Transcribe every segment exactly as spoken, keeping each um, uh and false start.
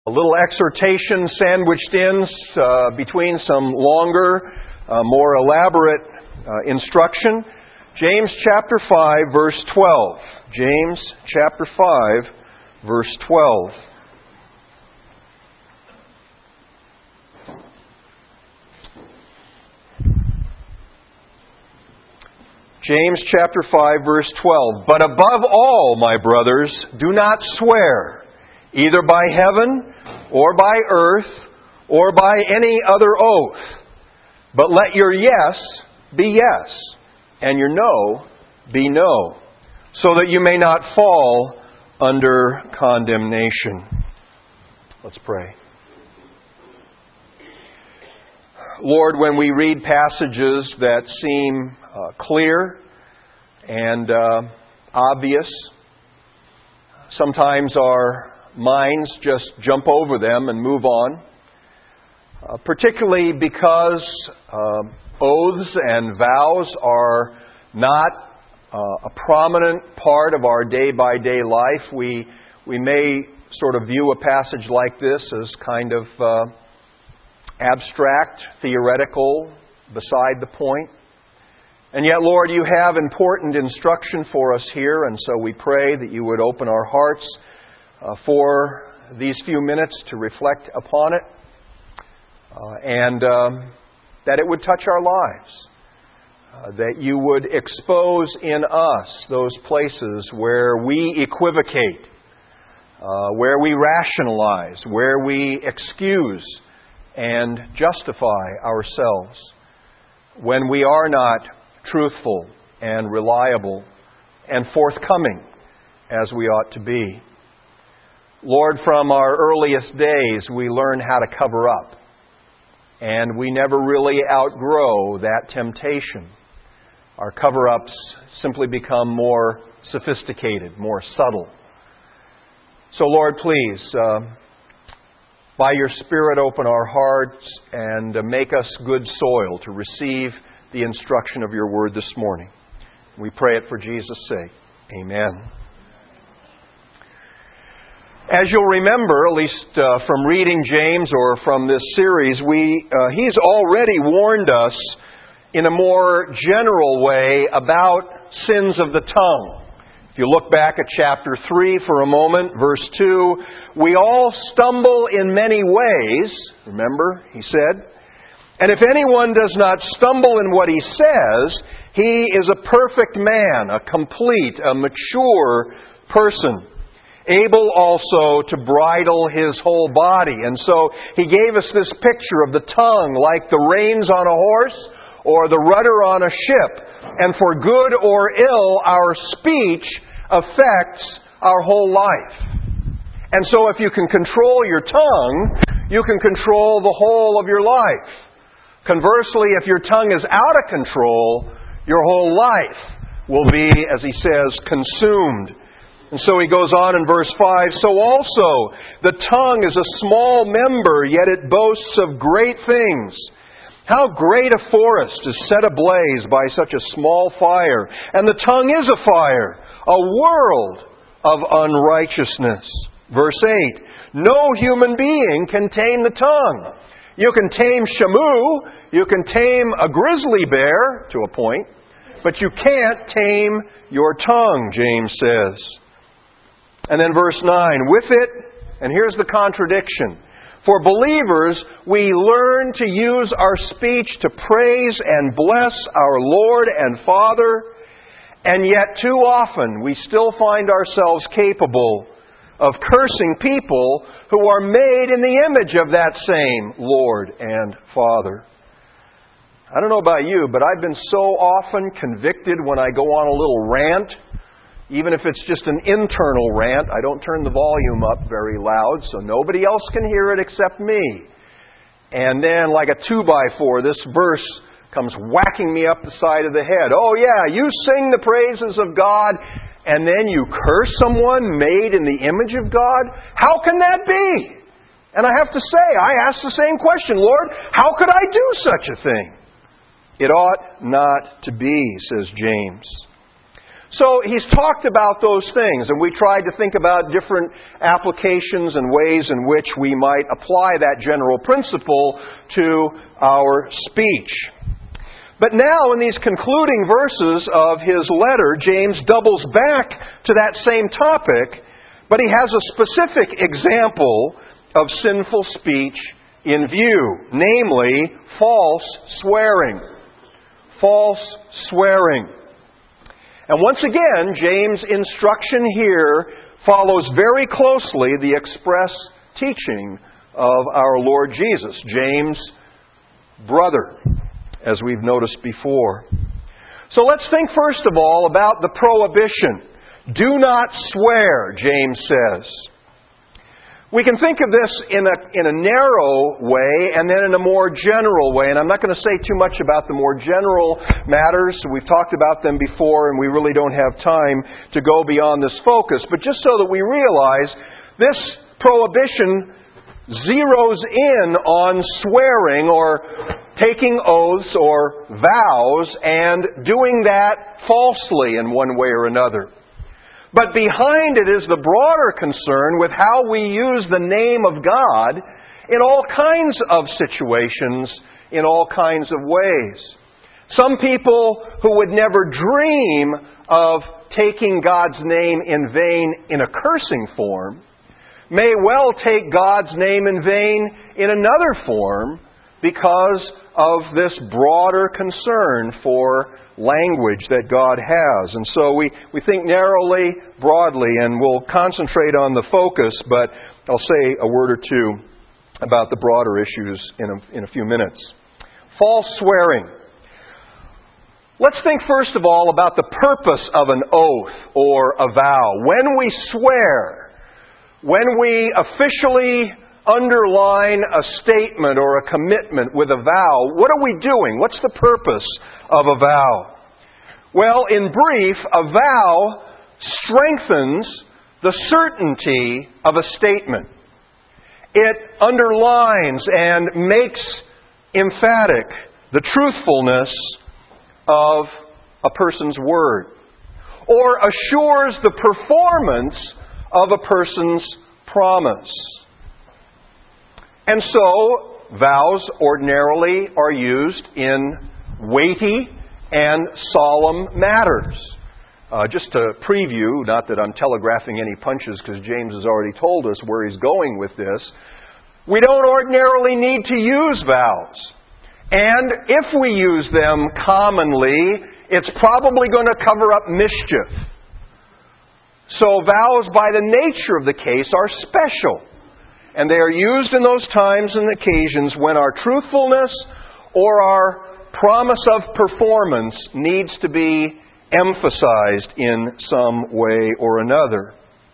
A little exhortation sandwiched in uh, between some longer, uh, more elaborate uh, instruction. James chapter five, verse twelve. James chapter five, verse twelve. James chapter five, verse twelve. But above all, my brothers, do not swear, either by heaven, or by earth, or by any other oath. But let your yes be yes, and your no be no, so that you may not fall under condemnation. Let's pray. Lord, when we read passages that seem uh, clear and uh, obvious, sometimes our minds just jump over them and move on, uh, particularly because uh, oaths and vows are not uh, a prominent part of our day-by-day life. We, we may sort of view a passage like this as kind of uh, abstract, theoretical, beside the point. And yet, Lord, you have important instruction for us here, and so we pray that you would open our hearts uh, for these few minutes to reflect upon it, uh, and um, that it would touch our lives, uh, that you would expose in us those places where we equivocate, uh, where we rationalize, where we excuse and justify ourselves, when we are not truthful and reliable and forthcoming as we ought to be. Lord, from our earliest days, we learn how to cover up, and we never really outgrow that temptation. Our cover-ups simply become more sophisticated, more subtle. So, Lord, please, uh, by your Spirit, open our hearts and uh, make us good soil to receive the instruction of your word this morning. We pray it for Jesus' sake. Amen. As you'll remember, at least uh, from reading James or from this series, we uh, he's already warned us in a more general way about sins of the tongue. If you look back at chapter three for a moment, verse two, we all stumble in many ways, remember, he said. And if anyone does not stumble in what he says, he is a perfect man, a complete, a mature person, able also to bridle his whole body. And so he gave us this picture of the tongue like the reins on a horse or the rudder on a ship. And for good or ill, our speech affects our whole life. And so if you can control your tongue, you can control the whole of your life. Conversely, if your tongue is out of control, your whole life will be, as he says, consumed. And so he goes on in verse five, so also the tongue is a small member, yet it boasts of great things. How great a forest is set ablaze by such a small fire, and the tongue is a fire, a world of unrighteousness. Verse eight, no human being can tame the tongue. You can tame Shamu, you can tame a grizzly bear, to a point, but you can't tame your tongue, James says. And then verse nine, with it, and here's the contradiction, for believers, we learn to use our speech to praise and bless our Lord and Father, and yet too often we still find ourselves capable of cursing people who are made in the image of that same Lord and Father. I don't know about you, but I've been so often convicted when I go on a little rant, even if it's just an internal rant. I don't turn the volume up very loud so nobody else can hear it except me. And then, like a two by four, this verse comes whacking me up the side of the head. Oh yeah, you sing the praises of God, and then you curse someone made in the image of God? How can that be? And I have to say, I ask the same question, Lord, how could I do such a thing? It ought not to be, says James. So he's talked about those things, and we tried to think about different applications and ways in which we might apply that general principle to our speech. But now, in these concluding verses of his letter, James doubles back to that same topic, but he has a specific example of sinful speech in view, namely false swearing. False swearing. And once again, James' instruction here follows very closely the express teaching of our Lord Jesus, James' brother, as we've noticed before. So let's think first of all about the prohibition. Do not swear, James says. We can think of this in a, in a narrow way and then in a more general way. And I'm not going to say too much about the more general matters. We've talked about them before and we really don't have time to go beyond this focus. But just so that we realize, this prohibition zeroes in on swearing or taking oaths or vows and doing that falsely in one way or another. But behind it is the broader concern with how we use the name of God in all kinds of situations, in all kinds of ways. Some people who would never dream of taking God's name in vain in a cursing form may well take God's name in vain in another form because of this broader concern for language that God has. And so we, we think narrowly, broadly, and we'll concentrate on the focus, but I'll say a word or two about the broader issues in a, in a few minutes. False swearing. Let's think first of all about the purpose of an oath or a vow. When we swear, when we officially underline a statement or a commitment with a vow, what are we doing? What's the purpose of a vow? Well, in brief, a vow strengthens the certainty of a statement. It underlines and makes emphatic the truthfulness of a person's word, or assures the performance of a person's promise. And so, vows ordinarily are used in weighty and solemn matters. Uh, just to preview, not that I'm telegraphing any punches because James has already told us where he's going with this, we don't ordinarily need to use vows. And if we use them commonly, it's probably going to cover up mischief. So vows, by the nature of the case, are special. And they are used in those times and occasions when our truthfulness or our promise of performance needs to be emphasized in some way or another.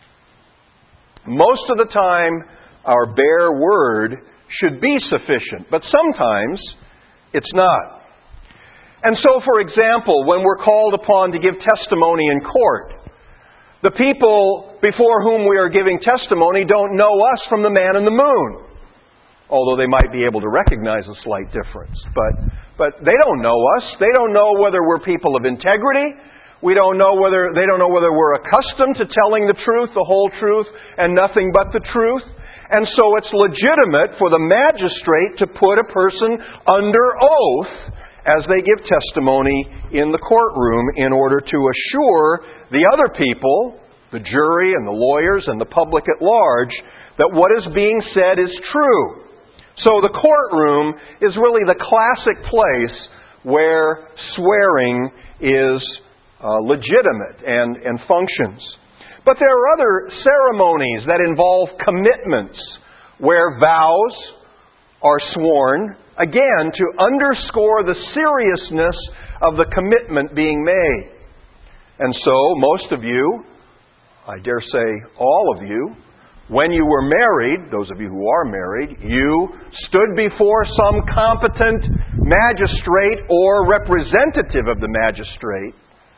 Most of the time, our bare word should be sufficient, but sometimes it's not. And so, for example, when we're called upon to give testimony in court, the people before whom we are giving testimony don't know us from the man in the moon. Although they might be able to recognize a slight difference. But, but they don't know us. They don't know whether we're people of integrity. We don't know whether, they don't know whether we're accustomed to telling the truth, the whole truth, and nothing but the truth. And so it's legitimate for the magistrate to put a person under oath as they give testimony in the courtroom in order to assure the other people, the jury and the lawyers and the public at large, that what is being said is true. So the courtroom is really the classic place where swearing is uh, legitimate and, and functions. But there are other ceremonies that involve commitments where vows are sworn, again, to underscore the seriousness of the commitment being made. And so, most of you, I dare say all of you, when you were married, those of you who are married, you stood before some competent magistrate or representative of the magistrate,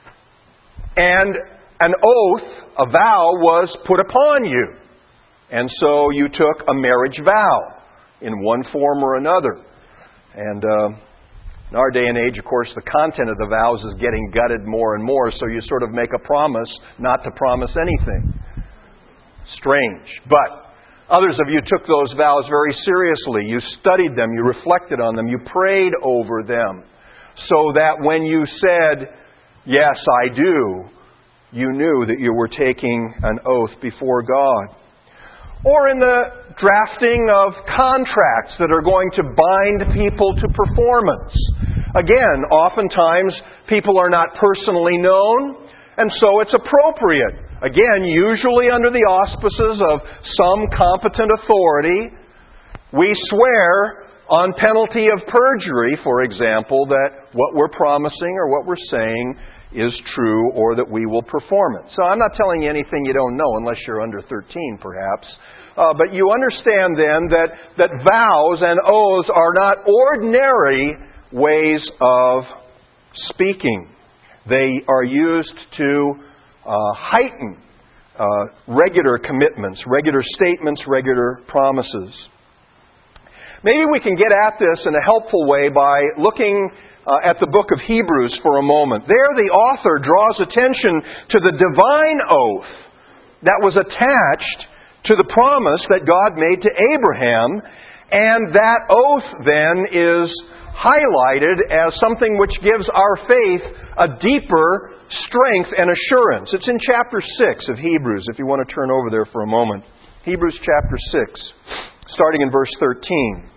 and an oath, a vow, was put upon you. And so you took a marriage vow in one form or another. And uh, In our day and age, of course, the content of the vows is getting gutted more and more, so you sort of make a promise not to promise anything. Strange. But others of you took those vows very seriously. You studied them, you reflected on them, you prayed over them, so that when you said, "Yes, I do," you knew that you were taking an oath before God. Or in the drafting of contracts that are going to bind people to performance. Again, oftentimes people are not personally known, and so it's appropriate. Again, usually under the auspices of some competent authority, we swear on penalty of perjury, for example, that what we're promising or what we're saying is true or that we will perform it. So I'm not telling you anything you don't know unless you're under thirteen, perhaps. Uh, but you understand then that, that vows and oaths are not ordinary ways of speaking. They are used to uh, heighten uh, regular commitments, regular statements, regular promises. Maybe we can get at this in a helpful way by looking uh, at the book of Hebrews for a moment. There the author draws attention to the divine oath that was attached to the promise that God made to Abraham, and that oath then is highlighted as something which gives our faith a deeper strength and assurance. It's in chapter six of Hebrews, if you want to turn over there for a moment. Hebrews chapter six, starting in verse thirteen.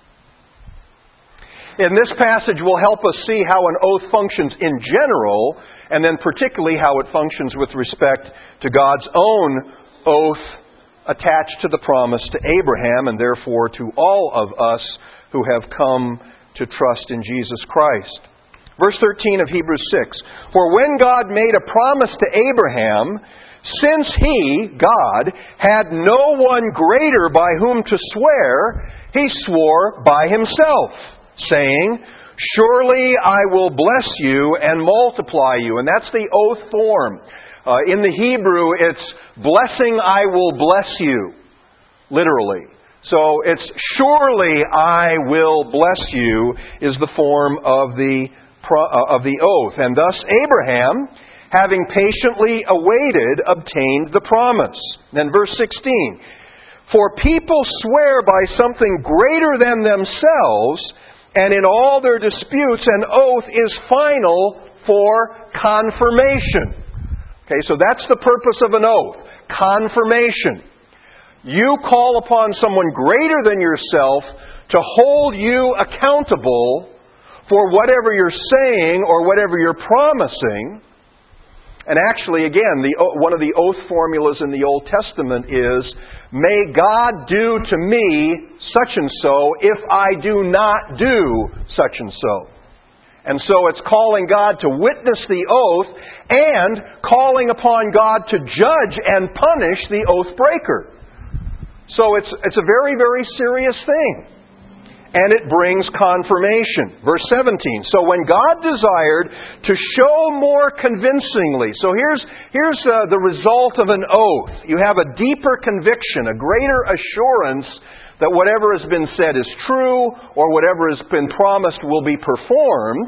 And this passage will help us see how an oath functions in general, and then particularly how it functions with respect to God's own oath attached to the promise to Abraham, and therefore to all of us who have come to trust in Jesus Christ. Verse thirteen of Hebrews six. For when God made a promise to Abraham, since He, God, had no one greater by whom to swear, He swore by Himself, saying, Surely I will bless you and multiply you. And that's the oath form. Uh, in the Hebrew, it's blessing I will bless you, literally. So it's surely I will bless you is the form of the uh, of the oath. And thus Abraham, having patiently awaited, obtained the promise. Then verse sixteen. For people swear by something greater than themselves, and in all their disputes an oath is final for confirmation. Okay, so that's the purpose of an oath. Confirmation. You call upon someone greater than yourself to hold you accountable for whatever you're saying or whatever you're promising. And actually, again, the, one of the oath formulas in the Old Testament is, May God do to me such and so if I do not do such and so. And so it's calling God to witness the oath and calling upon God to judge and punish the oath breaker. So it's, it's a very, very serious thing. And it brings confirmation. Verse seventeen. So when God desired to show more convincingly. So here's, here's uh, the result of an oath. You have a deeper conviction, a greater assurance that whatever has been said is true, or whatever has been promised will be performed.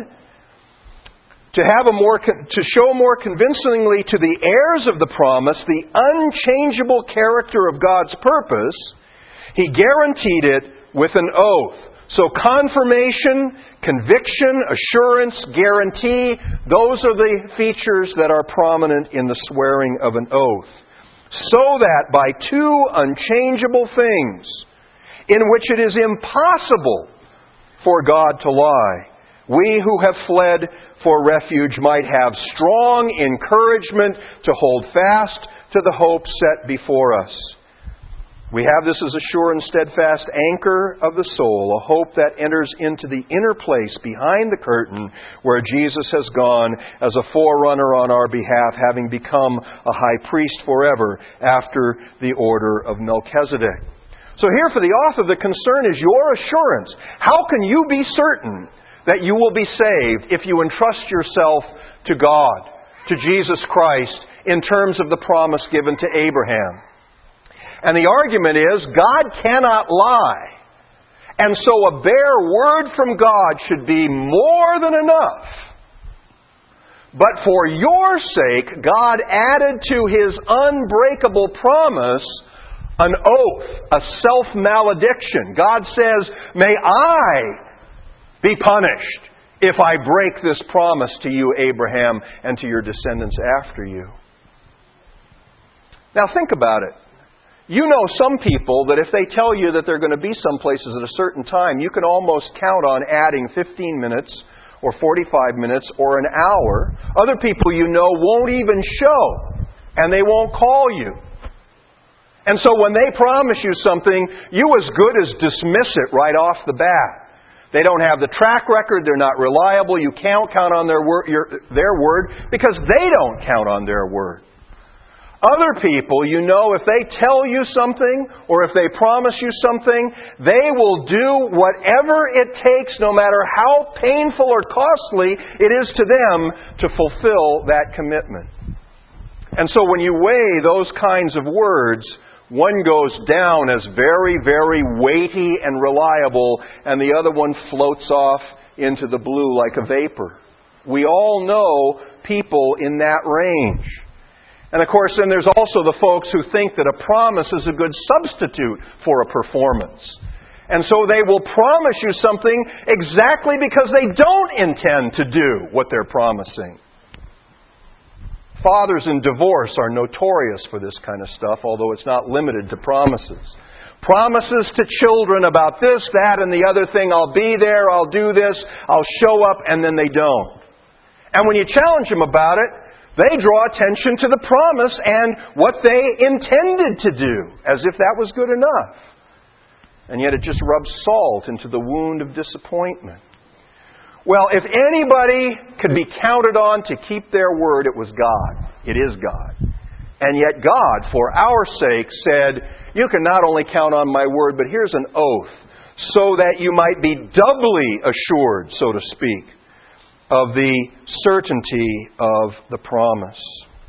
To have a more, to show more convincingly to the heirs of the promise the unchangeable character of God's purpose, He guaranteed it with an oath. So confirmation, conviction, assurance, guarantee, those are the features that are prominent in the swearing of an oath. So that by two unchangeable things, in which it is impossible for God to lie, we who have fled for refuge might have strong encouragement to hold fast to the hope set before us. We have this as a sure and steadfast anchor of the soul, a hope that enters into the inner place behind the curtain where Jesus has gone as a forerunner on our behalf, having become a high priest forever after the order of Melchizedek. So here for the author, the concern is your assurance. How can you be certain that you will be saved if you entrust yourself to God, to Jesus Christ, in terms of the promise given to Abraham? And the argument is, God cannot lie. And so a bare word from God should be more than enough. But for your sake, God added to His unbreakable promise an oath, a self-malediction. God says, may I be punished if I break this promise to you, Abraham, and to your descendants after you. Now think about it. You know some people that if they tell you that they're going to be some places at a certain time, you can almost count on adding fifteen minutes or forty-five minutes or an hour. Other people you know won't even show, and they won't call you. And so when they promise you something, you as good as dismiss it right off the bat. They don't have the track record, they're not reliable, you can't count on their word, your, their word because they don't count on their word. Other people, you know, if they tell you something or if they promise you something, they will do whatever it takes, no matter how painful or costly it is to them, to fulfill that commitment. And so when you weigh those kinds of words, one goes down as very, very weighty and reliable, and the other one floats off into the blue like a vapor. We all know people in that range. And of course, then there's also the folks who think that a promise is a good substitute for a performance. And so they will promise you something exactly because they don't intend to do what they're promising. Fathers in divorce are notorious for this kind of stuff, although it's not limited to promises. Promises to children about this, that, and the other thing. I'll be there, I'll do this, I'll show up, and then they don't. And when you challenge them about it, they draw attention to the promise and what they intended to do, as if that was good enough. And yet it just rubs salt into the wound of disappointment. Well, if anybody could be counted on to keep their word, it was God. It is God. And yet God, for our sake, said, you can not only count on my word, but here's an oath, so that you might be doubly assured, so to speak, of the certainty of the promise.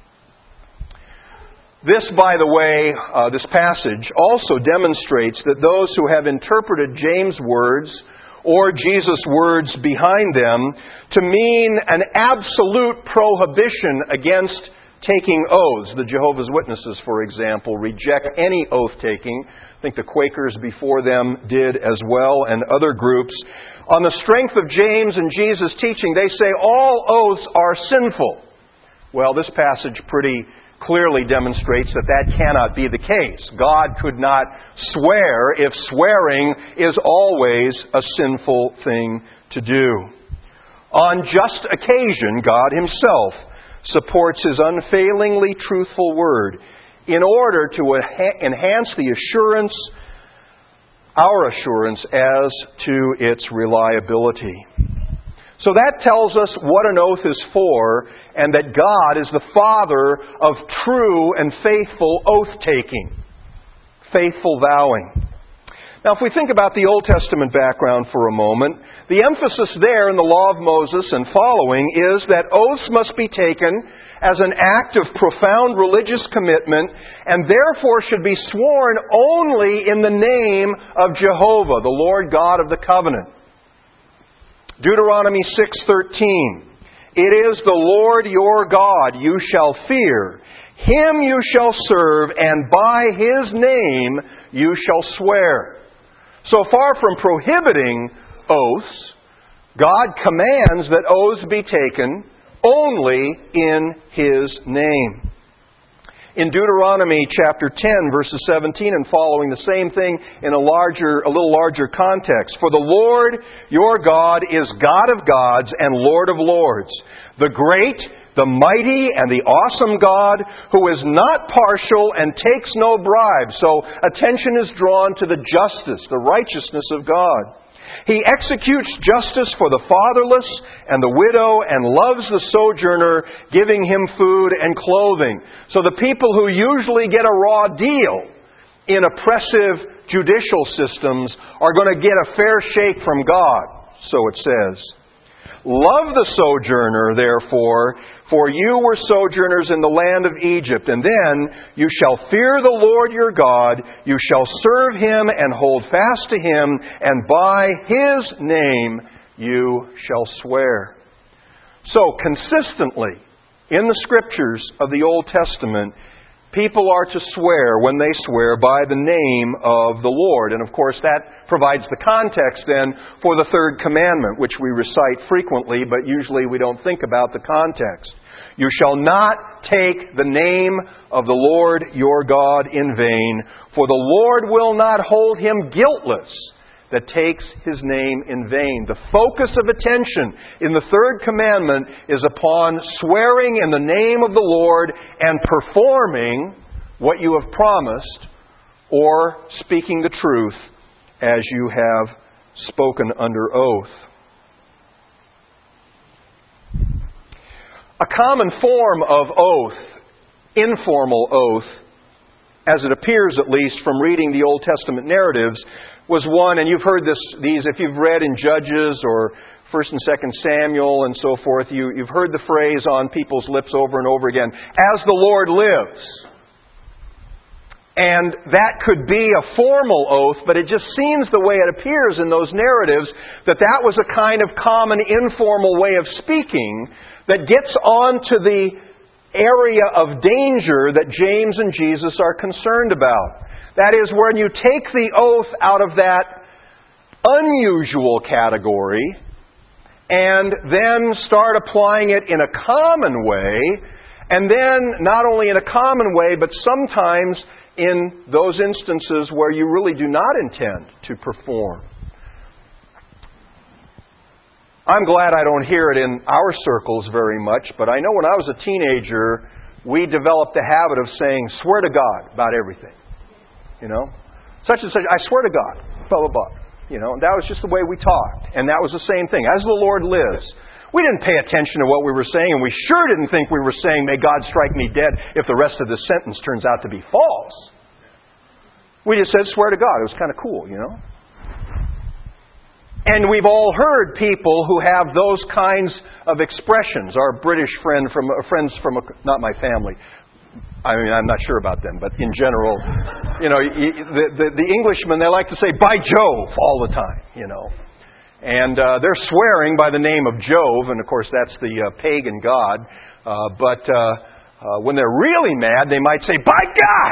This, by the way, uh, this passage also demonstrates that those who have interpreted James' words or Jesus' words behind them to mean an absolute prohibition against taking oaths. The Jehovah's Witnesses, for example, reject any oath-taking. I think the Quakers before them did as well, and other groups. On the strength of James and Jesus' teaching, they say all oaths are sinful. Well, this passage pretty clearly demonstrates that that cannot be the case. God could not swear if swearing is always a sinful thing to do. On just occasion, God Himself supports His unfailingly truthful word in order to enhance the assurance, our assurance as to its reliability. So that tells us what an oath is for, and that God is the Father of true and faithful oath-taking, faithful vowing. Now, if we think about the Old Testament background for a moment, the emphasis there in the Law of Moses and following is that oaths must be taken as an act of profound religious commitment, and therefore should be sworn only in the name of Jehovah, the Lord God of the covenant. Deuteronomy six thirteen. It is the Lord your God you shall fear. Him you shall serve, and by His name you shall swear. So far from prohibiting oaths, God commands that oaths be taken only in His name. In Deuteronomy chapter ten, verses seventeen and following, the same thing in a larger, a little larger context. For the Lord your God is God of gods and Lord of lords, the great, the mighty, and the awesome God, who is not partial and takes no bribe. So attention is drawn to the justice, the righteousness of God. He executes justice for the fatherless and the widow and loves the sojourner, giving him food and clothing. So the people who usually get a raw deal in oppressive judicial systems are going to get a fair shake from God, so it says. Love the sojourner, therefore, For you were sojourners in the land of Egypt, and then you shall fear the Lord your God, you shall serve Him and hold fast to Him, and by His name you shall swear. So, consistently, in the Scriptures of the Old Testament, people are to swear when they swear by the name of the Lord. And of course that provides the context then for the third commandment, which we recite frequently, but usually we don't think about the context. You shall not take the name of the Lord your God in vain, for the Lord will not hold him guiltless that takes His name in vain. The focus of attention in the third commandment is upon swearing in the name of the Lord and performing what you have promised, or speaking the truth as you have spoken under oath. A common form of oath, informal oath, as it appears at least from reading the Old Testament narratives, was one, and you've heard this, these, if you've read in Judges or First and Second Samuel and so forth, you, you've heard the phrase on people's lips over and over again, as the Lord lives. And that could be a formal oath, but it just seems the way it appears in those narratives that that was a kind of common informal way of speaking that gets on to the area of danger that James and Jesus are concerned about. That is, when you take the oath out of that unusual category and then start applying it in a common way, and then not only in a common way, but sometimes in those instances where you really do not intend to perform. I'm glad I don't hear it in our circles very much, but I know when I was a teenager, we developed the habit of saying, swear to God about everything. You know, such and such, I swear to God, blah, blah, blah. You know, and that was just the way we talked. And that was the same thing. As the Lord lives. We didn't pay attention to what we were saying, and we sure didn't think we were saying, may God strike me dead if the rest of the sentence turns out to be false. We just said, swear to God. It was kind of cool, you know. And we've all heard people who have those kinds of expressions. Our British friend from, uh, friends from, a, not my family, I mean, I'm not sure about them, but in general, you know, the, the, the Englishmen, they like to say, by Jove, all the time, you know. And uh, they're swearing by the name of Jove, and of course that's the uh, pagan god. Uh, but uh, uh, when they're really mad, they might say, by God!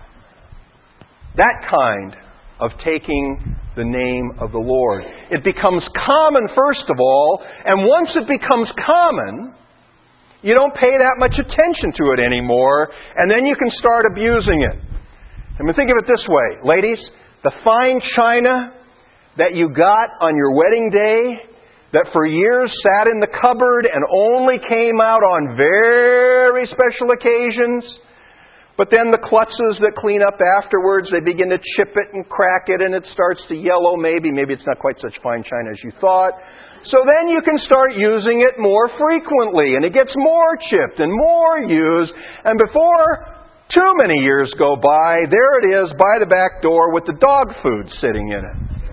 That kind of taking the name of the Lord. It becomes common, first of all, and once it becomes common, you don't pay that much attention to it anymore, and then you can start abusing it. I mean, think of it this way. Ladies, the fine china that you got on your wedding day, that for years sat in the cupboard and only came out on very special occasions, but then the klutzes that clean up afterwards, they begin to chip it and crack it, and it starts to yellow maybe. Maybe it's not quite such fine china as you thought. So then you can start using it more frequently, and it gets more chipped and more used, and before too many years go by, there it is by the back door with the dog food sitting in it.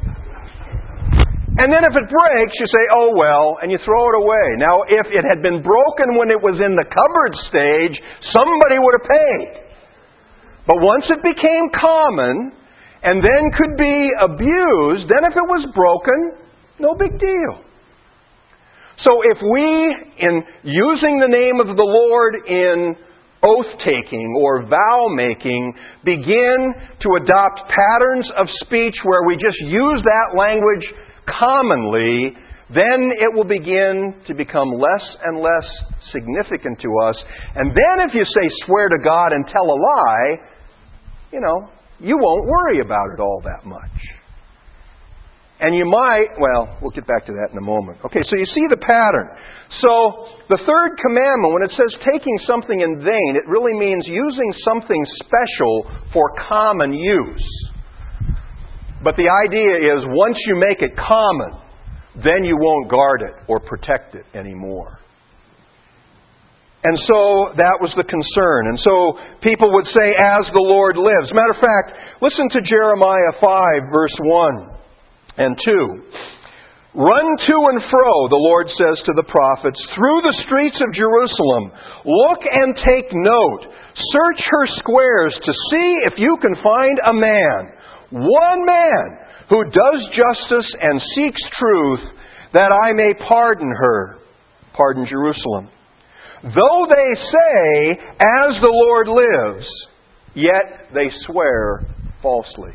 And then if it breaks, you say, oh well, and you throw it away. Now, if it had been broken when it was in the cupboard stage, somebody would have paid. But once it became common, and then could be abused, then if it was broken, no big deal. So if we, in using the name of the Lord in oath-taking or vow-making, begin to adopt patterns of speech where we just use that language commonly, then it will begin to become less and less significant to us. And then if you say swear to God and tell a lie, you know, you won't worry about it all that much. And you might, well, we'll get back to that in a moment. Okay, so you see the pattern. So, the third commandment, when it says taking something in vain, it really means using something special for common use. But the idea is, once you make it common, then you won't guard it or protect it anymore. And so, that was the concern. And so, people would say, as the Lord lives. Matter of fact, listen to Jeremiah five, verse one. And two. Run to and fro, the Lord says to the prophets, through the streets of Jerusalem. Look and take note. Search her squares to see if you can find a man, one man, who does justice and seeks truth, that I may pardon her. Pardon Jerusalem. Though they say, as the Lord lives, yet they swear falsely.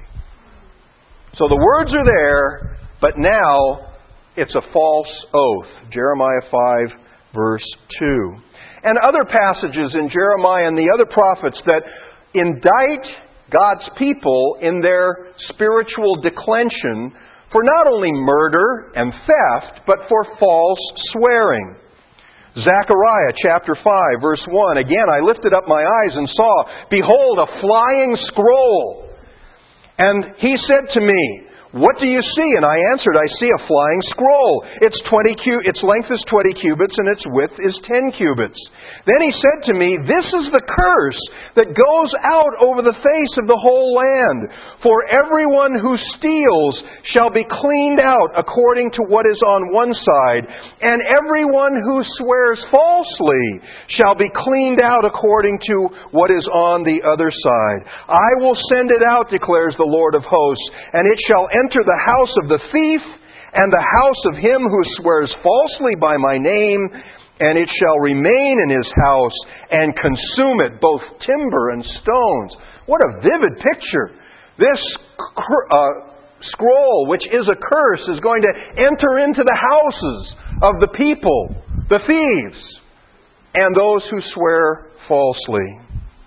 So the words are there, but now it's a false oath. Jeremiah five, verse two. And other passages in Jeremiah and the other prophets that indict God's people in their spiritual declension for not only murder and theft, but for false swearing. Zechariah chapter five, verse one. Again, I lifted up my eyes and saw, behold, a flying scroll. And he said to me, what do you see? And I answered, I see a flying scroll. Its twenty cu- its length is twenty cubits, and its width is ten cubits. Then he said to me, this is the curse that goes out over the face of the whole land. For everyone who steals shall be cleaned out according to what is on one side, and everyone who swears falsely shall be cleaned out according to what is on the other side. I will send it out, declares the Lord of hosts, and it shall enter the house of the thief and the house of him who swears falsely by my name, and it shall remain in his house and consume it, both timber and stones. What a vivid picture. This uh, scroll, which is a curse, is going to enter into the houses of the people, the thieves, and those who swear falsely.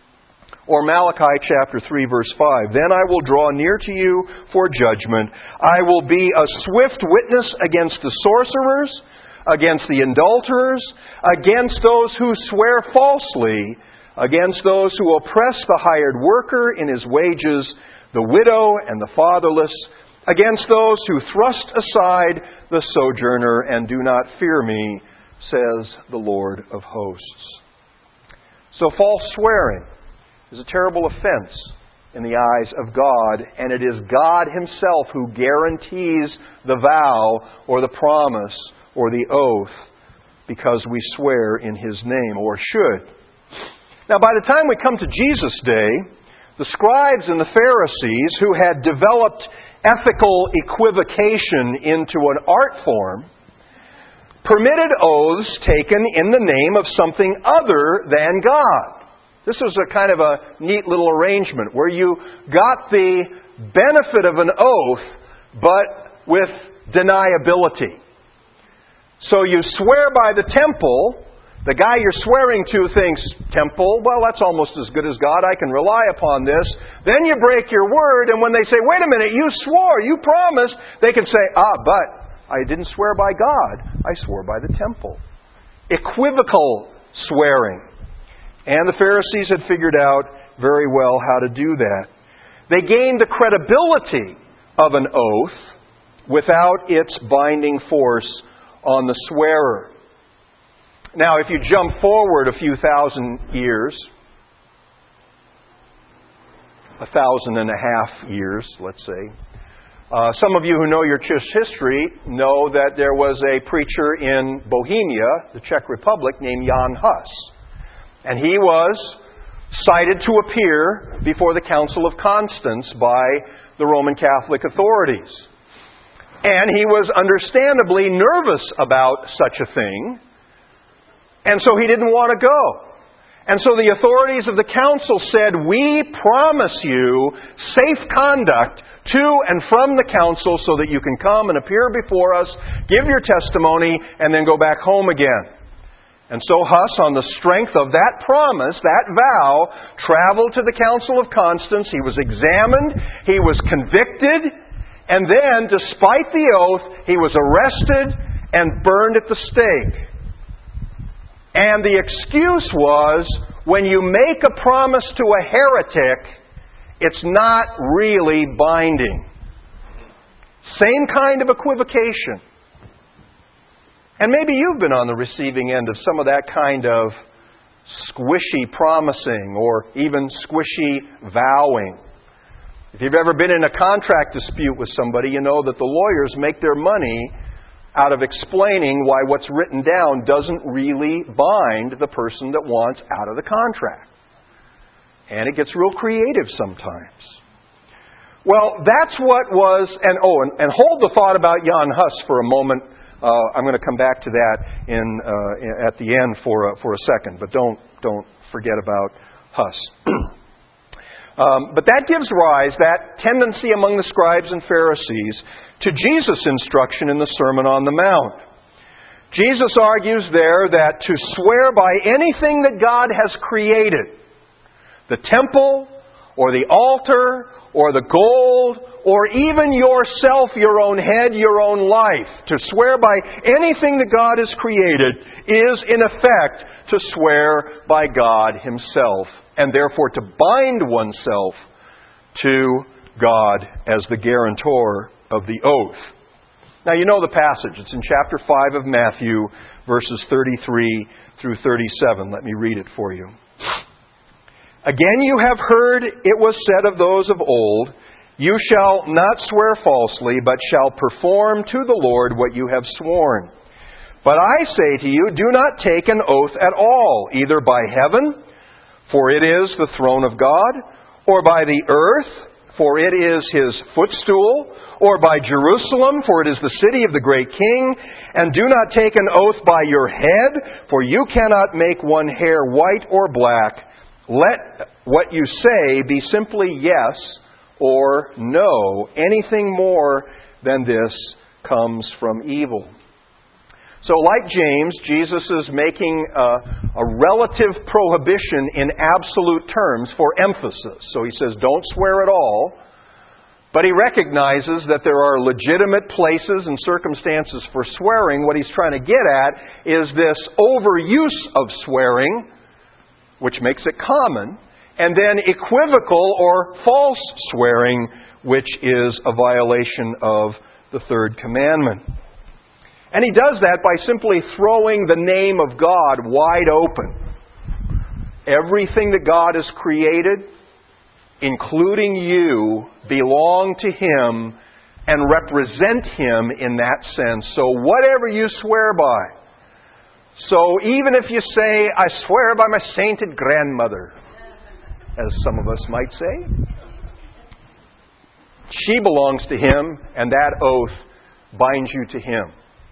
Or Malachi chapter three, verse five. Then I will draw near to you for judgment. I will be a swift witness against the sorcerers, against the adulterers, against those who swear falsely, against those who oppress the hired worker in his wages, the widow and the fatherless, against those who thrust aside the sojourner and do not fear me, says the Lord of hosts. So false swearing is a terrible offense in the eyes of God, and it is God Himself who guarantees the vow or the promise or the oath because we swear in His name, or should. Now, by the time we come to Jesus' day, the scribes and the Pharisees, who had developed ethical equivocation into an art form, permitted oaths taken in the name of something other than God. This was a kind of a neat little arrangement where you got the benefit of an oath, but with deniability. So you swear by the temple. The guy you're swearing to thinks, temple, well, that's almost as good as God. I can rely upon this. Then you break your word, and when they say, wait a minute, you swore, you promised, they can say, ah, but I didn't swear by God. I swore by the temple. Equivocal swearing. And the Pharisees had figured out very well how to do that. They gained the credibility of an oath without its binding force on the swearer. Now, if you jump forward a few thousand years, a thousand and a half years, let's say, uh, some of you who know your church history know that there was a preacher in Bohemia, the Czech Republic, named Jan Hus. And he was cited to appear before the Council of Constance by the Roman Catholic authorities. And he was understandably nervous about such a thing. And so he didn't want to go. And so the authorities of the council said, we promise you safe conduct to and from the council so that you can come and appear before us, give your testimony, and then go back home again. And so Huss, on the strength of that promise, that vow, traveled to the Council of Constance. He was examined. He was convicted. And then, despite the oath, he was arrested and burned at the stake. And the excuse was, when you make a promise to a heretic, it's not really binding. Same kind of equivocation. And maybe you've been on the receiving end of some of that kind of squishy promising or even squishy vowing. If you've ever been in a contract dispute with somebody, you know that the lawyers make their money out of explaining why what's written down doesn't really bind the person that wants out of the contract. And it gets real creative sometimes. Well, that's what was, and oh, and, and hold the thought about Jan Hus for a moment. Uh, I'm going to come back to that in, uh, at the end for a, for a second, but don't don't forget about Hus. um, but that gives rise, that tendency among the scribes and Pharisees, to Jesus' instruction in the Sermon on the Mount. Jesus argues there that to swear by anything that God has created, the temple, or the altar, or the gold, or even yourself, your own head, your own life, to swear by anything that God has created is, in effect, to swear by God Himself, and therefore to bind oneself to God as the guarantor of the oath. Now, you know the passage. It's in chapter five of Matthew, verses thirty-three through thirty-seven. Let me read it for you. Again, you have heard it was said of those of old, you shall not swear falsely, but shall perform to the Lord what you have sworn. But I say to you, do not take an oath at all, either by heaven, for it is the throne of God, or by the earth, for it is His footstool, or by Jerusalem, for it is the city of the great King. And do not take an oath by your head, for you cannot make one hair white or black. Let what you say be simply yes or no. Anything more than this comes from evil. So like James, Jesus is making a, a relative prohibition in absolute terms for emphasis. So he says, don't swear at all. But he recognizes that there are legitimate places and circumstances for swearing. What he's trying to get at is this overuse of swearing, which makes it common, and then equivocal or false swearing, which is a violation of the third commandment. And he does that by simply throwing the name of God wide open. Everything that God has created, including you, belong to Him and represent Him in that sense. So whatever you swear by, so even if you say, I swear by my sainted grandmother, as some of us might say, she belongs to Him, and that oath binds you to Him.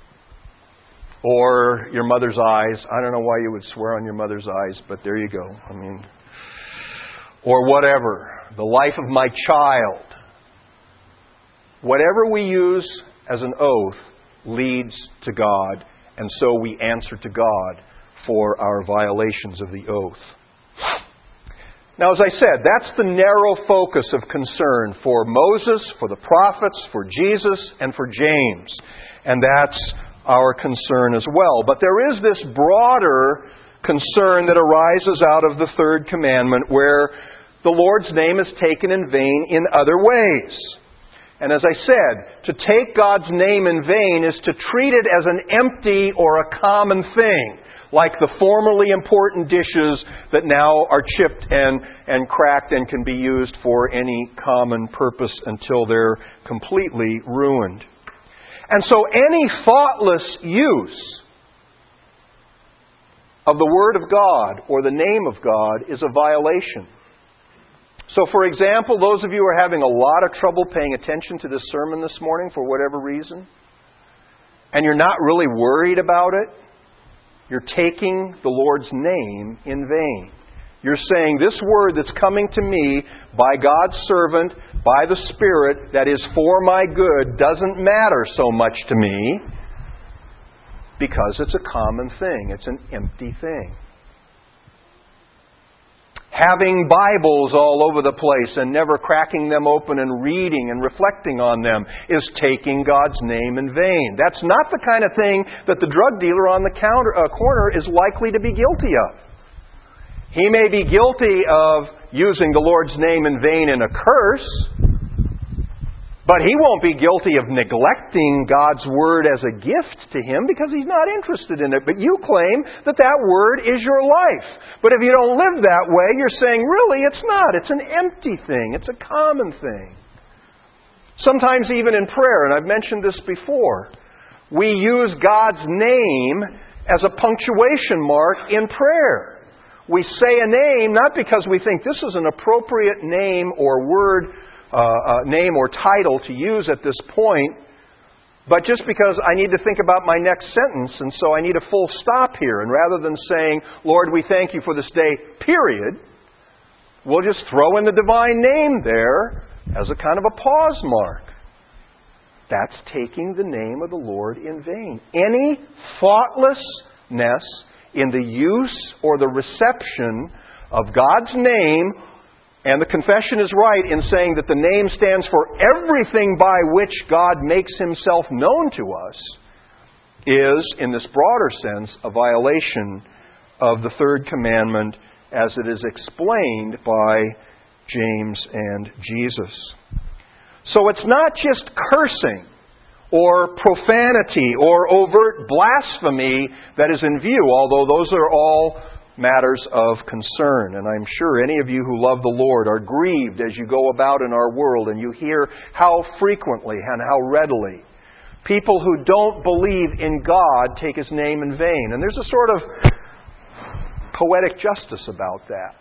Or your mother's eyes. I don't know why you would swear on your mother's eyes, but there you go. I mean, or whatever. The life of my child. Whatever we use as an oath leads to God. And so we answer to God for our violations of the oath. Now, as I said, that's the narrow focus of concern for Moses, for the prophets, for Jesus, and for James. And that's our concern as well. But there is this broader concern that arises out of the third commandment, where the Lord's name is taken in vain in other ways. And as I said, to take God's name in vain is to treat it as an empty or a common thing, like the formerly important dishes that now are chipped and, and cracked and can be used for any common purpose until they're completely ruined. And so any thoughtless use of the Word of God or the name of God is a violation. So, for example, those of you who are having a lot of trouble paying attention to this sermon this morning for whatever reason, and you're not really worried about it, you're taking the Lord's name in vain. You're saying, this word that's coming to me by God's servant, by the Spirit, that is for my good, doesn't matter so much to me because it's a common thing. It's an empty thing. Having Bibles all over the place and never cracking them open and reading and reflecting on them is taking God's name in vain. That's not the kind of thing that the drug dealer on the counter, uh, corner is likely to be guilty of. He may be guilty of using the Lord's name in vain in a curse, but he won't be guilty of neglecting God's Word as a gift to him because he's not interested in it. But you claim that that Word is your life. But if you don't live that way, you're saying, really, it's not. It's an empty thing. It's a common thing. Sometimes even in prayer, and I've mentioned this before, we use God's name as a punctuation mark in prayer. We say a name not because we think this is an appropriate name or word, uh, uh, name or title to use at this point, but just because I need to think about my next sentence, and so I need a full stop here. And rather than saying, Lord, we thank you for this day, period, we'll just throw in the divine name there as a kind of a pause mark. That's taking the name of the Lord in vain. Any thoughtlessness in the use or the reception of God's name, and the confession is right in saying that the name stands for everything by which God makes Himself known to us, is, in this broader sense, a violation of the third commandment as it is explained by James and Jesus. So it's not just cursing or profanity or overt blasphemy that is in view, although those are all matters of concern. And I'm sure any of you who love the Lord are grieved as you go about in our world and you hear how frequently and how readily people who don't believe in God take His name in vain. And there's a sort of poetic justice about that.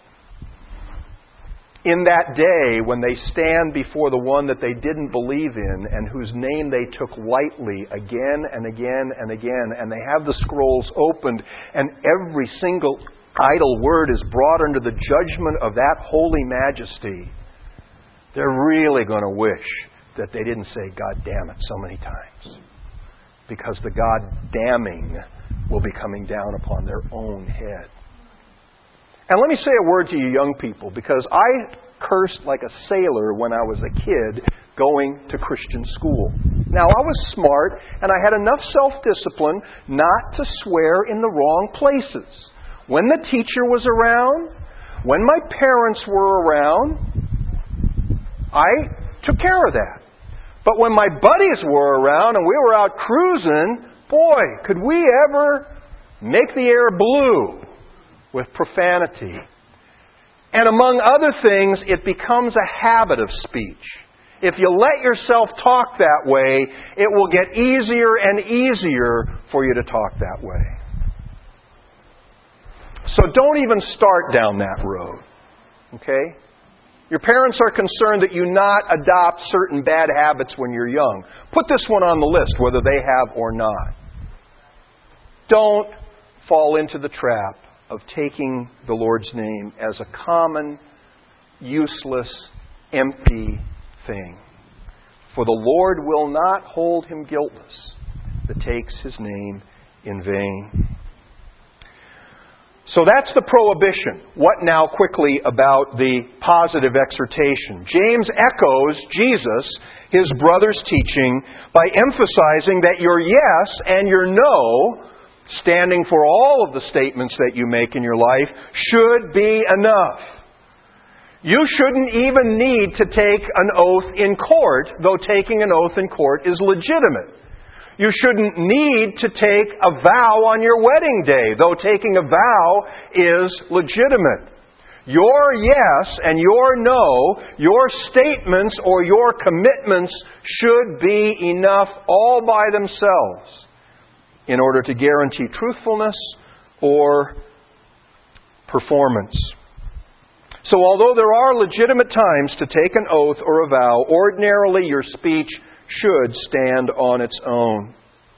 In that day, when they stand before the one that they didn't believe in and whose name they took lightly again and again and again, and they have the scrolls opened, and every single idle word is brought under the judgment of that holy majesty, they're really going to wish that they didn't say, God damn it, so many times. Because the God damning will be coming down upon their own head. And let me say a word to you young people, because I cursed like a sailor when I was a kid going to Christian school. Now, I was smart, and I had enough self-discipline not to swear in the wrong places. When the teacher was around, when my parents were around, I took care of that. But when my buddies were around and we were out cruising, boy, could we ever make the air blue with profanity. And among other things, it becomes a habit of speech. If you let yourself talk that way, it will get easier and easier for you to talk that way. So don't even start down that road. Okay? Your parents are concerned that you not adopt certain bad habits when you're young. Put this one on the list, whether they have or not. Don't fall into the trap of taking the Lord's name as a common, useless, empty thing. For the Lord will not hold him guiltless that takes His name in vain. So that's the prohibition. What now quickly about the positive exhortation? James echoes Jesus, his brother's teaching, by emphasizing that your yes and your no, standing for all of the statements that you make in your life, should be enough. You shouldn't even need to take an oath in court, though taking an oath in court is legitimate. You shouldn't need to take a vow on your wedding day, though taking a vow is legitimate. Your yes and your no, your statements or your commitments should be enough all by themselves in order to guarantee truthfulness or performance. So although there are legitimate times to take an oath or a vow, ordinarily your speech should stand on its own.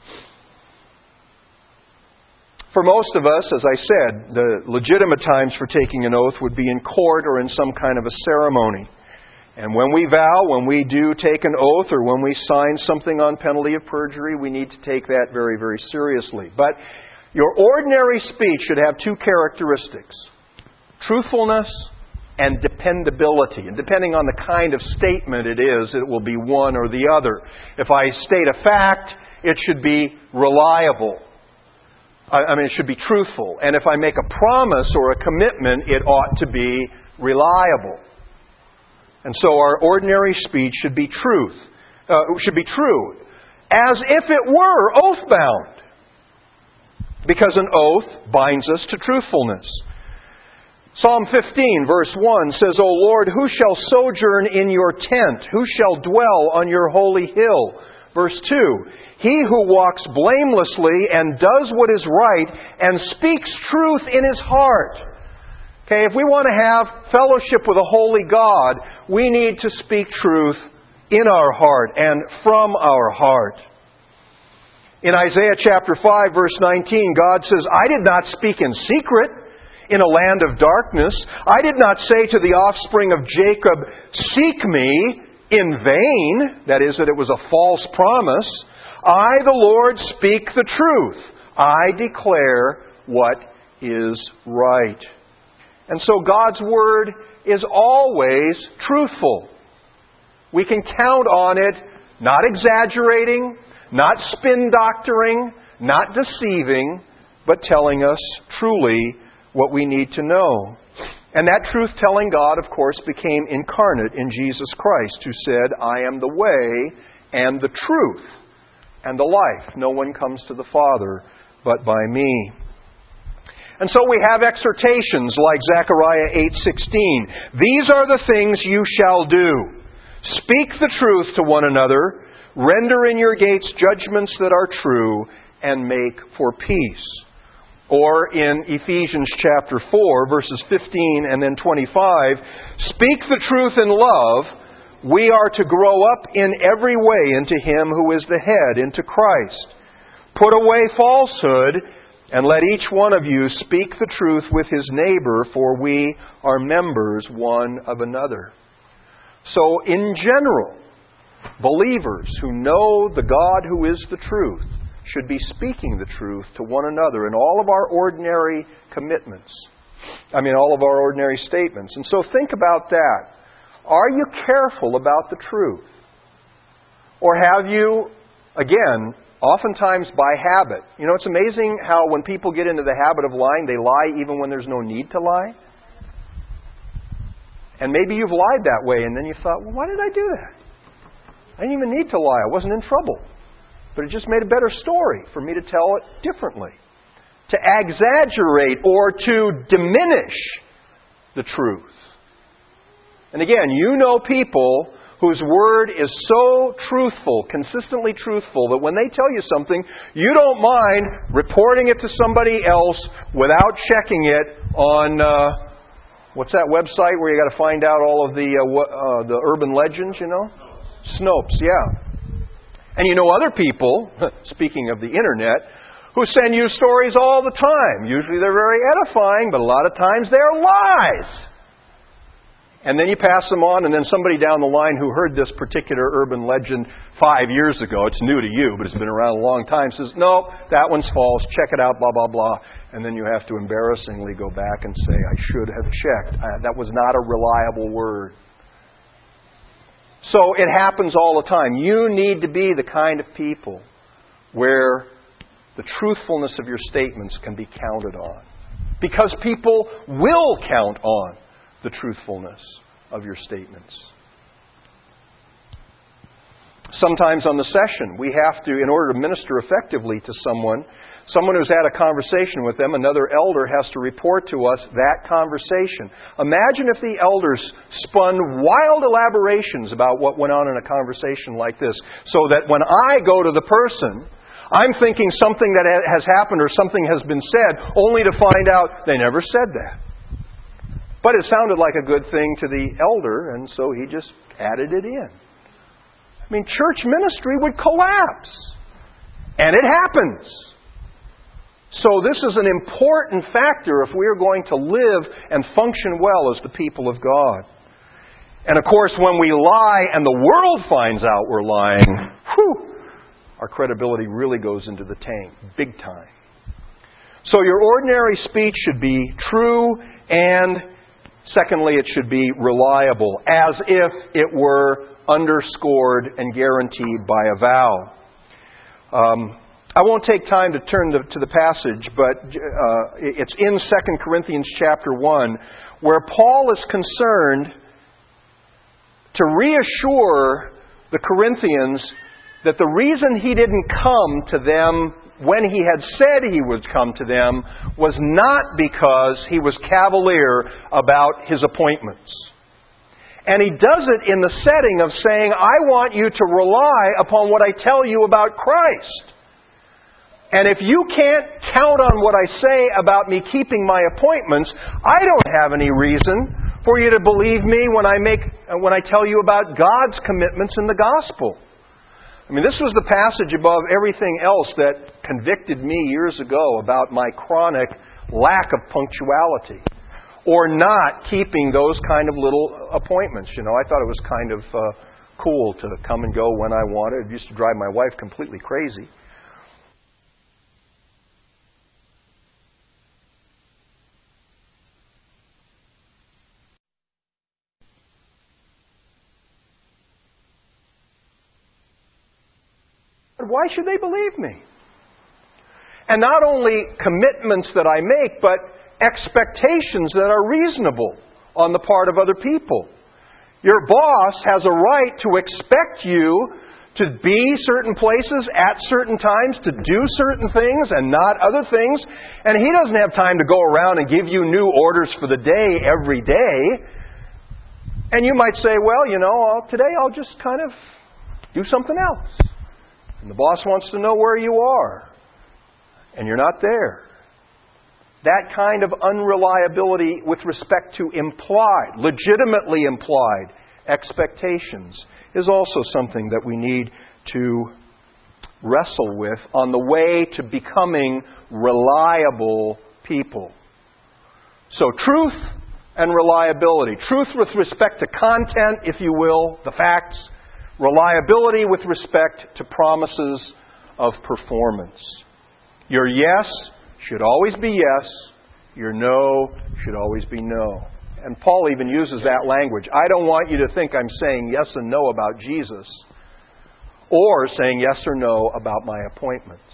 For most of us, as I said, the legitimate times for taking an oath would be in court or in some kind of a ceremony. And when we vow, when we do take an oath, or when we sign something on penalty of perjury, we need to take that very, very seriously. But your ordinary speech should have two characteristics: truthfulness and dependability. And depending on the kind of statement it is, it will be one or the other. If I state a fact, it should be reliable. I mean, it should be truthful. And if I make a promise or a commitment, it ought to be reliable. And so our ordinary speech should be truth, uh, should be true, as if it were oath-bound, because an oath binds us to truthfulness. Psalm fifteen, verse one says, O Lord, who shall sojourn in your tent? Who shall dwell on your holy hill? Verse two, he who walks blamelessly and does what is right and speaks truth in his heart. Okay, if we want to have fellowship with a holy God, we need to speak truth in our heart and from our heart. In Isaiah chapter five, verse nineteen, God says, I did not speak in secret in a land of darkness. I did not say to the offspring of Jacob, seek me in vain. That is, that it was a false promise. I, the Lord, speak the truth. I declare what is right. And so God's Word is always truthful. We can count on it, not exaggerating, not spin doctoring, not deceiving, but telling us truly what we need to know. And that truth-telling God, of course, became incarnate in Jesus Christ, who said, I am the way and the truth and the life. No one comes to the Father but by me. And so we have exhortations like Zechariah eight sixteen. These are the things you shall do. Speak the truth to one another. Render in your gates judgments that are true, and make for peace. Or in Ephesians chapter four, verses fifteen and then twenty-five, speak the truth in love. We are to grow up in every way into Him who is the head, into Christ. Put away falsehood, and let each one of you speak the truth with his neighbor, for we are members one of another. So, in general, believers who know the God who is the truth should be speaking the truth to one another in all of our ordinary commitments. I mean, all of our ordinary statements. And so think about that. Are you careful about the truth? Or have you, again, oftentimes by habit. You know, it's amazing how when people get into the habit of lying, they lie even when there's no need to lie. And maybe you've lied that way, and then you thought, well, why did I do that? I didn't even need to lie. I wasn't in trouble. But it just made a better story for me to tell it differently. To exaggerate or to diminish the truth. And again, you know people whose word is so truthful, consistently truthful, that when they tell you something, you don't mind reporting it to somebody else without checking it on, uh, what's that website where you got to find out all of the uh, uh, the urban legends, you know? Snopes, yeah. And you know other people, speaking of the internet, who send you stories all the time. Usually they're very edifying, but a lot of times they're lies. And then you pass them on, and then somebody down the line who heard this particular urban legend five years ago, it's new to you, but it's been around a long time, says, no, that one's false, check it out, blah, blah, blah. And then you have to embarrassingly go back and say, I should have checked. I, that was not a reliable word. So it happens all the time. You need to be the kind of people where the truthfulness of your statements can be counted on. Because people will count on the truthfulness of your statements. Sometimes on the session, we have to, in order to minister effectively to someone, someone who's had a conversation with them, another elder has to report to us that conversation. Imagine if the elders spun wild elaborations about what went on in a conversation like this, so that when I go to the person, I'm thinking something that has happened or something has been said, only to find out they never said that. But it sounded like a good thing to the elder, and so he just added it in. I mean, church ministry would collapse. And it happens. So this is an important factor if we are going to live and function well as the people of God. And of course, when we lie and the world finds out we're lying, whew, our credibility really goes into the tank, big time. So your ordinary speech should be true, and secondly, it should be reliable, as if it were underscored and guaranteed by a vow. Um, I won't take time to turn to, to the passage, but uh, it's in Second Corinthians chapter one, where Paul is concerned to reassure the Corinthians that the reason he didn't come to them when he had said he would come to them was not because he was cavalier about his appointments. And he does it in the setting of saying, I want you to rely upon what I tell you about Christ. And if you can't count on what I say about me keeping my appointments, I don't have any reason for you to believe me when I make when I tell you about God's commitments in the gospel. I mean, this was the passage above everything else that convicted me years ago about my chronic lack of punctuality. Or not keeping those kind of little appointments. You know, I thought it was kind of uh, cool to come and go when I wanted. It used to drive my wife completely crazy. Why should they believe me? And not only commitments that I make, but expectations that are reasonable on the part of other people. Your boss has a right to expect you to be certain places at certain times, to do certain things and not other things. And he doesn't have time to go around and give you new orders for the day every day. And you might say, well, you know, today I'll just kind of do something else. And the boss wants to know where you are. And you're not there. That kind of unreliability with respect to implied, legitimately implied expectations is also something that we need to wrestle with on the way to becoming reliable people. So truth and reliability. Truth with respect to content, if you will, the facts. Reliability with respect to promises of performance. Your yes should always be yes. Your no should always be no. And Paul even uses that language. I don't want you to think I'm saying yes and no about Jesus, or saying yes or no about my appointments.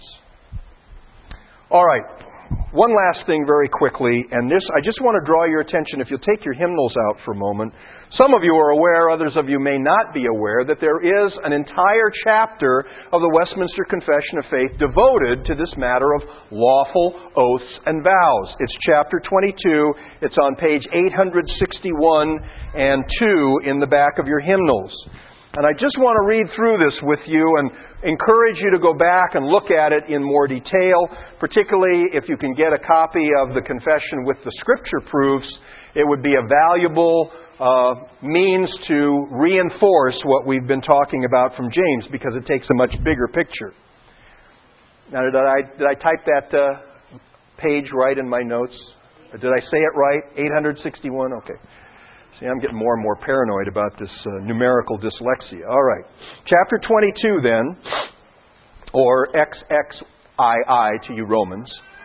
All right. One last thing very quickly, and this, I just want to draw your attention, if you'll take your hymnals out for a moment. Some of you are aware, others of you may not be aware, that there is an entire chapter of the Westminster Confession of Faith devoted to this matter of lawful oaths and vows. It's chapter twenty-two. It's on page eight sixty-one and two in the back of your hymnals. And I just want to read through this with you and encourage you to go back and look at it in more detail, particularly if you can get a copy of the confession with the Scripture proofs. It would be a valuable uh, means to reinforce what we've been talking about from James, because it takes a much bigger picture. Now, did I, did I type that uh, page right in my notes? Or did I say it right? eight sixty-one? Okay. See, I'm getting more and more paranoid about this uh, numerical dyslexia. All right. Chapter twenty-two, then, or X X I I to you Romans,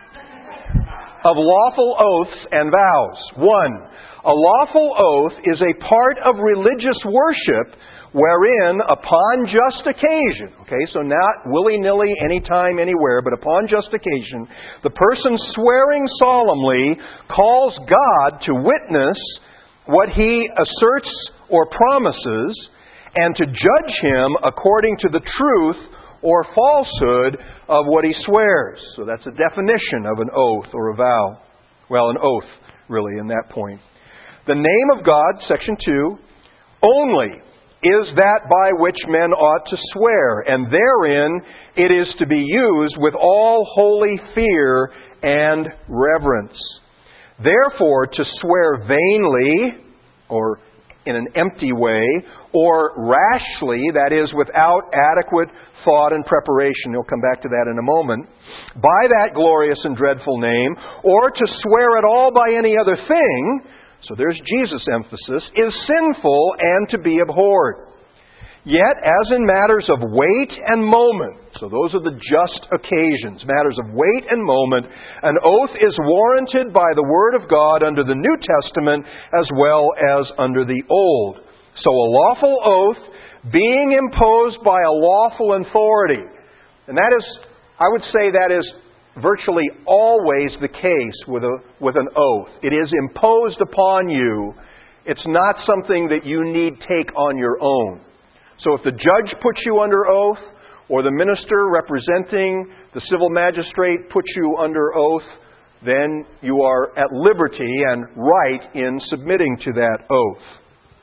of lawful oaths and vows. One, a lawful oath is a part of religious worship wherein, upon just occasion, okay, so not willy-nilly, anytime, anywhere, but upon just occasion, the person swearing solemnly calls God to witness what he asserts or promises, and to judge him according to the truth or falsehood of what he swears. So that's a definition of an oath or a vow. Well, an oath, really, in that point. The name of God, section two, only is that by which men ought to swear, and therein it is to be used with all holy fear and reverence. Therefore, to swear vainly, or in an empty way, or rashly, that is, without adequate thought and preparation, we'll come back to that in a moment, by that glorious and dreadful name, or to swear at all by any other thing, so there's Jesus' emphasis, is sinful and to be abhorred. Yet, as in matters of weight and moment, so those are the just occasions, matters of weight and moment, an oath is warranted by the Word of God under the New Testament as well as under the Old. So a lawful oath being imposed by a lawful authority. And that is, I would say that is virtually always the case with a with an oath. It is imposed upon you. It's not something that you need take on your own. So if the judge puts you under oath, or the minister representing the civil magistrate puts you under oath, then you are at liberty and right in submitting to that oath.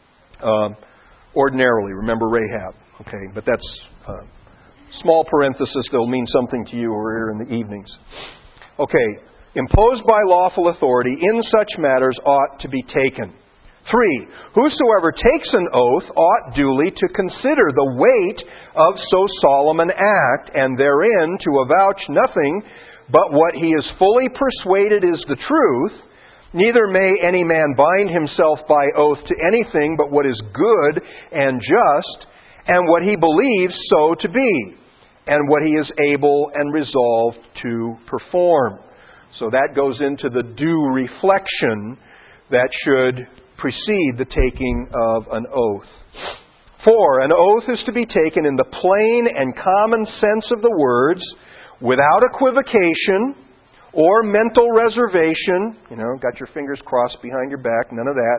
Um, ordinarily, remember Rahab. Okay, but that's a small parenthesis that will mean something to you who are here in the evenings. Okay, imposed by lawful authority in such matters ought to be taken. Three, whosoever takes an oath ought duly to consider the weight of so solemn an act, and therein to avouch nothing but what he is fully persuaded is the truth. Neither may any man bind himself by oath to anything but what is good and just, and what he believes so to be, and what he is able and resolved to perform. So that goes into the due reflection that should precede the taking of an oath. Four, an oath is to be taken in the plain and common sense of the words, without equivocation or mental reservation. You know, got your fingers crossed behind your back, none of that.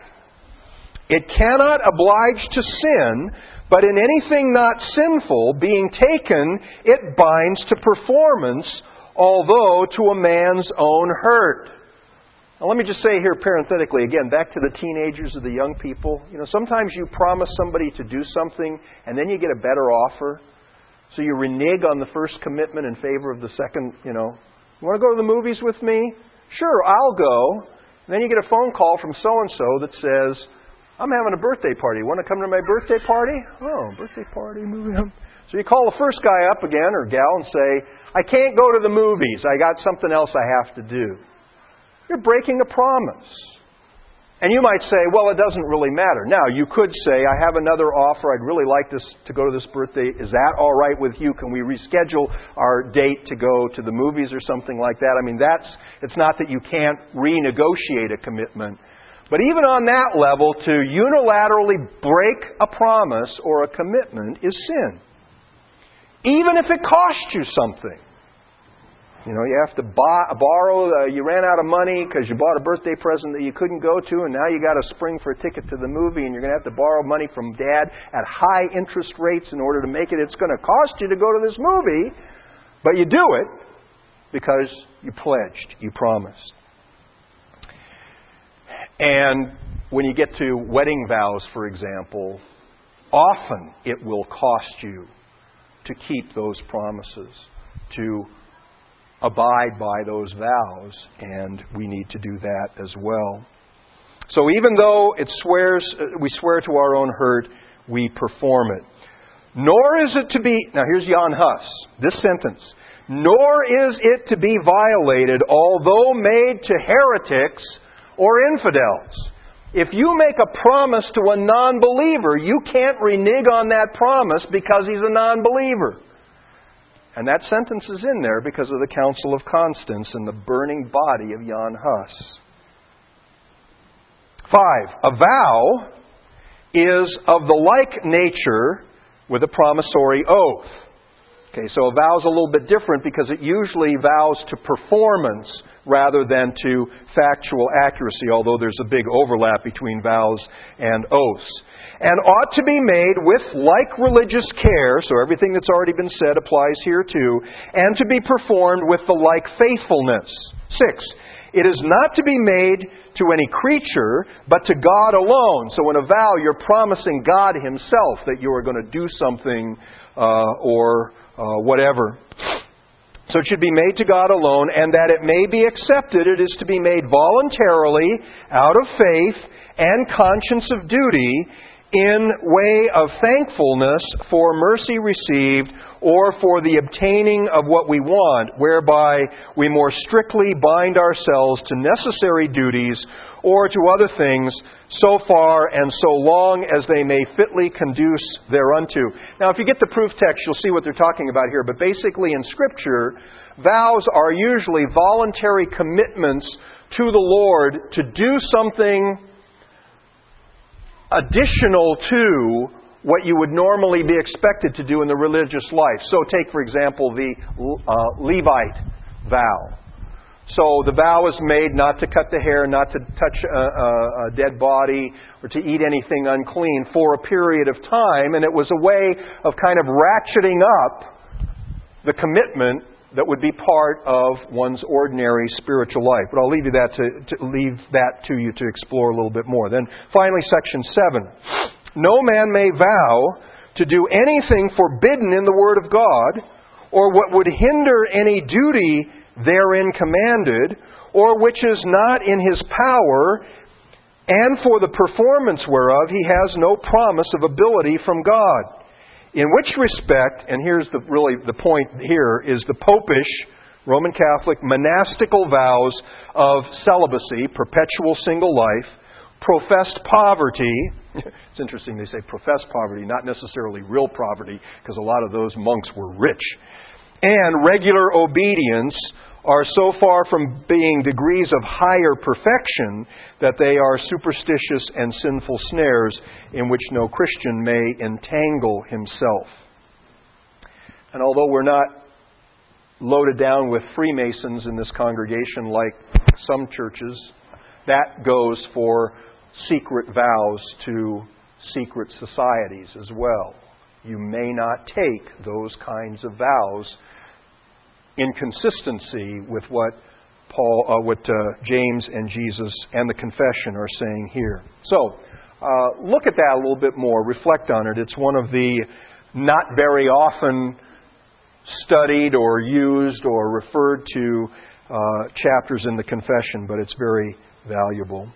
It cannot oblige to sin, but in anything not sinful, being taken, it binds to performance, although to a man's own hurt. Now, let me just say here parenthetically, again, back to the teenagers or the young people. You know, sometimes you promise somebody to do something, and then you get a better offer. So you renege on the first commitment in favor of the second, you know. You want to go to the movies with me? Sure, I'll go. And then you get a phone call from so-and-so that says, I'm having a birthday party. Want to come to my birthday party? Oh, birthday party, movie. So you call the first guy up again, or gal, and say, I can't go to the movies. I got something else I have to do. You're breaking a promise. And you might say, well, it doesn't really matter. Now, you could say, I have another offer. I'd really like this, to go to this birthday. Is that all right with you? Can we reschedule our date to go to the movies or something like that? I mean, that's it's not that you can't renegotiate a commitment. But even on that level, to unilaterally break a promise or a commitment is sin. Even if it costs you something. You know, you have to buy, borrow, uh, you ran out of money because you bought a birthday present that you couldn't go to, and now you got to spring for a ticket to the movie, and you're going to have to borrow money from Dad at high interest rates in order to make it. It's going to cost you to go to this movie, but you do it because you pledged, you promised. And when you get to wedding vows, for example, often it will cost you to keep those promises, to abide by those vows, and we need to do that as well. So even though it swears, we swear to our own hurt, we perform it. Nor is it to be, now here's Jan Hus, this sentence, nor is it to be violated, although made to heretics or infidels. If you make a promise to a non-believer, you can't renege on that promise because he's a non-believer. And that sentence is in there because of the Council of Constance and the burning body of Jan Hus. Five, a vow is of the like nature with a promissory oath. Okay, so a vow is a little bit different because it usually vows to performance rather than to factual accuracy, although there's a big overlap between vows and oaths. And ought to be made with like religious care, so everything that's already been said applies here too, and to be performed with the like faithfulness. Six, it is not to be made to any creature, but to God alone. So in a vow, you're promising God Himself that you are going to do something uh, or uh, whatever. So it should be made to God alone, and that it may be accepted, it is to be made voluntarily, out of faith and conscience of duty, in way of thankfulness for mercy received or for the obtaining of what we want, whereby we more strictly bind ourselves to necessary duties or to other things so far and so long as they may fitly conduce thereunto. Now, if you get the proof text, you'll see what they're talking about here. But basically in Scripture, vows are usually voluntary commitments to the Lord to do something additional to what you would normally be expected to do in the religious life. So take, for example, the uh, Levite vow. So the vow is made not to cut the hair, not to touch a, a, a dead body, or to eat anything unclean for a period of time. And it was a way of kind of ratcheting up the commitment that would be part of one's ordinary spiritual life. But I'll leave you that to, to leave that to you to explore a little bit more. Then finally, section seven. No man may vow to do anything forbidden in the Word of God, or what would hinder any duty therein commanded, or which is not in his power, and for the performance whereof he has no promise of ability from God. In which respect, and here's the really the point here, is the popish, Roman Catholic, monastical vows of celibacy, perpetual single life, professed poverty. It's interesting they say professed poverty, not necessarily real poverty, because a lot of those monks were rich. And regular obedience are so far from being degrees of higher perfection that they are superstitious and sinful snares in which no Christian may entangle himself. And although we're not loaded down with Freemasons in this congregation like some churches, that goes for secret vows to secret societies as well. You may not take those kinds of vows in consistency with what Paul, uh, what uh, James and Jesus and the confession are saying here. So, uh, look at that a little bit more. Reflect on it. It's one of the not very often studied or used or referred to uh, chapters in the confession, but it's very valuable.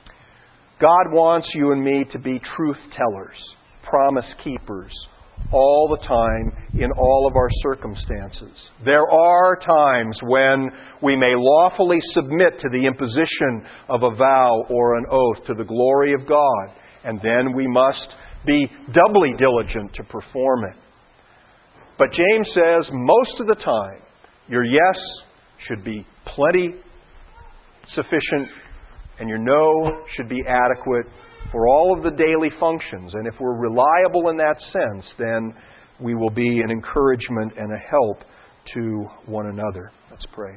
God wants you and me to be truth tellers, promise keepers, all the time, in all of our circumstances. There are times when we may lawfully submit to the imposition of a vow or an oath to the glory of God, and then we must be doubly diligent to perform it. But James says most of the time, your yes should be plenty sufficient, and your no should be adequate for all of the daily functions. And if we're reliable in that sense, then we will be an encouragement and a help to one another. Let's pray.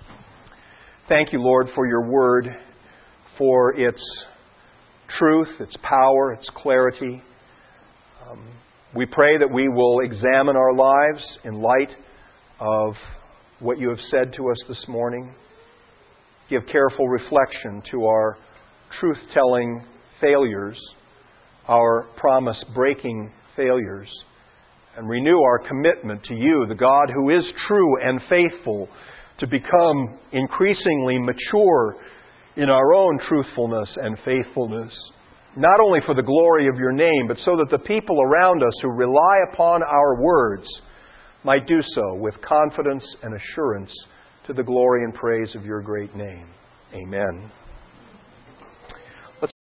Thank you, Lord, for your word, for its truth, its power, its clarity. Um, we pray that we will examine our lives in light of what you have said to us this morning. Give careful reflection to our truth-telling failures, our promise-breaking failures, and renew our commitment to you, the God who is true and faithful, to become increasingly mature in our own truthfulness and faithfulness, not only for the glory of your name, but so that the people around us who rely upon our words might do so with confidence and assurance to the glory and praise of your great name. Amen.